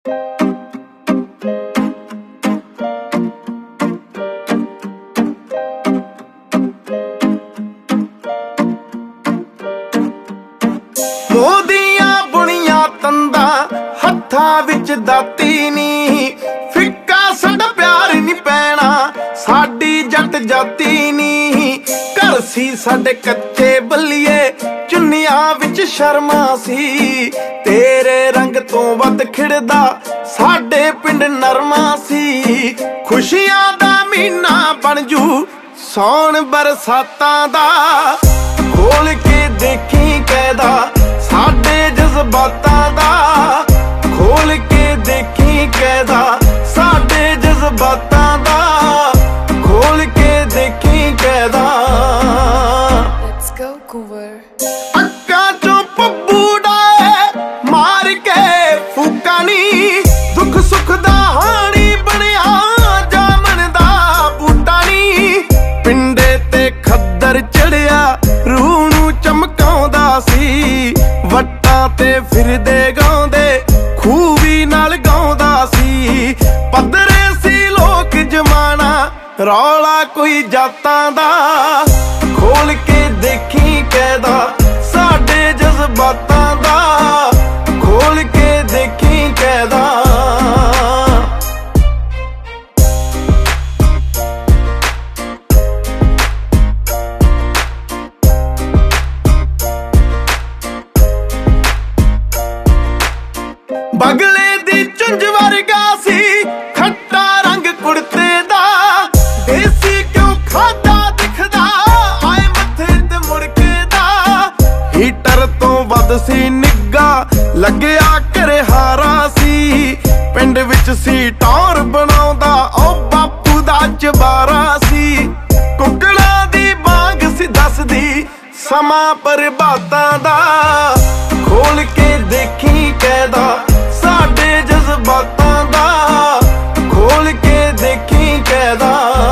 ਮੋਦੀਆਂ ਬੁਣੀਆਂ ਤੰਦਾਂ ਹੱਥਾਂ ਵਿੱਚ ਦਾਤੀ ਨੀ, ਫਿੱਕਾ ਸਾਡਾ ਪਿਆਰ ਨੀ ਪੈਣਾ ਸਾਡੀ ਜੱਟ ਜਾਤੀ ਨੀ। ਘਰ ਸੀ ਸਾਡੇ ਕੱਚੇ ਬੱਲੀਏ ਚੁੰਨੀਆਂ ਵਿੱਚ ਸ਼ਰਮਾ ਸੀ, ਤੇਰੇ ਰੰਗ ਤੋਂ ਵੱਧ ਖਿੜਦਾ ਸਾਡੇ ਪਿੰਡ ਨਰਮਾ ਸੀ। ਖੁਸ਼ੀਆਂ ਦਾ ਮਹੀਨਾ ਬਣ ਜੂ ਸੌਣ ਬਰਸਾਤਾਂ ਦਾ, ਖੋਲ ਕੇ ਦੇਖੀ ਕਾਇਦਾ ਸਾਡੇ ਜਜ਼ਬਾਤਾਂ ਦਾ, ਖੋਲ ਕੇ ਦੇਖੀ ਕਾਇਦਾ ਸਾਡੇ ਜਜ਼ਬਾਤਾਂ ਦਾ, ਖੋਲ ਕੇ ਦੇਖੀ ਕਾਇਦਾ। Let's go Coover। ਅੱਖਾਂ ਚੋਂ ਪੱਬੂ ਡਾਏ ਮਾਰ ਕੇ ਫੂਕਾਂ ਨੀ, ਦੁੱਖ ਸੁੱਖ ਦਾ ਹਾਣੀ ਬਣਿਆ ਜਾਮਣ ਦਾ ਬੂਟਾ ਨੀ। ਪਿੰਡੇ ਤੇ ਖੱਦਰ ਚੜਿਆ ਰੂਹ ਨੂੰ ਚਮਕਾਉਂਦਾ ਸੀ, ਵੱਟਾਂ ਤੇ ਫਿਰਦੇ ਗਾਉਂਦੇ ਖੂਬੀ ਨਾਲ ਗਾਉਂਦਾ ਸੀ। ਪੱਧਰੇ ਸੀ ਲੋਕ ਜਮਾਨਾ ਰੌਲਾ ਕੋਈ ਜਾਤਾਂ ਦਾ, ਖੋਲ ਕੇ ਦੇਖੀ ਕਾਇਦਾ ਸਾਡੇ ਜਜ਼ਬਾਤਾਂ ਦਾ, ਖੋਲ ਕੇ ਦੇਖੀ ਕਾਇਦਾ। ਬਗਲੇ ਦੀ ਚੁੰਝ ਵਰਗਾ ਸੀ ਖੱਟਾ ਰੰਗ ਕੁੜਤੇ ਦਾ, ਦੇਸੀ ਕਿਉਂ ਖਾਦਾ ਦਿਖਦਾ ਆਏ ਮੱਥੇ ਤੇ ਮੁੜਕੇ ਦਾ। ਹੀਟਰ ਤੋਂ ਵੱਧ ਸੀ ਨਿੱਗਾ ਲੱਗਿਆ ਘਰੇ ਹਾਰਾ ਸੀ, ਪਿੰਡ ਵਿੱਚ ਸੀ ਟੌਰ ਬਣਾਉਂਦਾ ਉਹ ਬਾਪੂ ਦਾ ਚਬਾਰਾ ਸੀ। ਕੁੱਕੜਾਂ ਦੀ ਬਾਂਗ ਸੀ ਦੱਸਦੀ ਸਮਾਂ ਪ੍ਰਭਾਤਾਂ ਦਾ, ਖੋਲ ਕੇ ਦੇਖੀ ਕਾਇਦਾ ਸਾਡੇ ਜਜ਼ਬਾਤਾਂ ਦਾ, ਖੋਲ ਕੇ ਦੇਖੀ ਕਾਇਦਾ।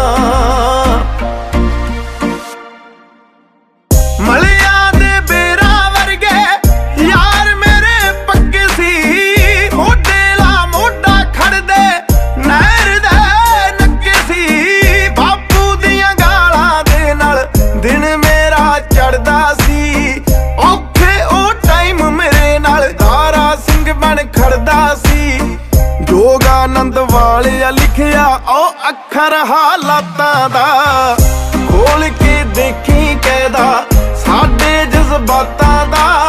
ਮਲਿਆਂ ਦੇ ਬੇਰਾਂ ਵਰਗੇ ਯਾਰ ਮੇਰੇ ਪੱਕੇ ਸੀ, ਮੋਢੇ ਲਾ ਮੋਢਾ ਖੜਦੇ ਨਹਿਰ ਦੇ ਨੱਕੇ ਸੀ। ਬਾਪੂ ਦੀਆਂ ਗਾਲਾਂ ਦੇ ਨਾਲ ਦਿਨ ਮੇਰਾ ਚੜਦਾ ਸੀ, ਔਖੇ ਉਹ ਟਾਈਮ ਮੇਰੇ ਨਾਲ ਦਾਰਾ ਸਿੰਘ ਬਣ ਖੜਦਾ ਸੀ। ਜੋਗਾਨੰਦ ਵਾਲਿਆ ਲਿਖਿਆ ਉਹ ਅੱਖਰ ਹਾਲਾਤਾਂ ਦਾ, ਖੋਲ ਕੇ ਦੇਖੀ ਕਾਇਦਾ ਸਾਡੇ ਜਜ਼ਬਾਤਾਂ ਦਾ,